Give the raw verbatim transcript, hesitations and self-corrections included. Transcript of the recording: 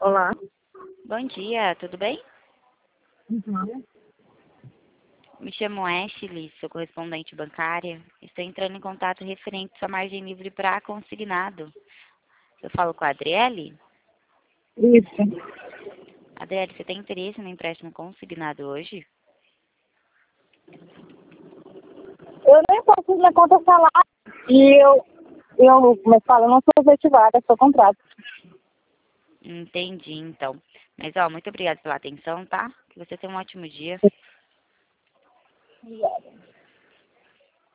Olá. Bom dia, tudo bem? Uhum. Me chamo Ashley, sou correspondente bancária. Estou entrando em contato referente à sua margem livre para consignado. Eu falo com a Adriele? Isso. Adriele, você tem interesse no empréstimo consignado hoje? Eu nem posso minha conta falar e eu, eu, como eu falo, eu não sou efetivada, sou contrato. Entendi, então. Mas, ó, muito obrigada pela atenção, tá? Que você tenha um ótimo dia. Obrigada.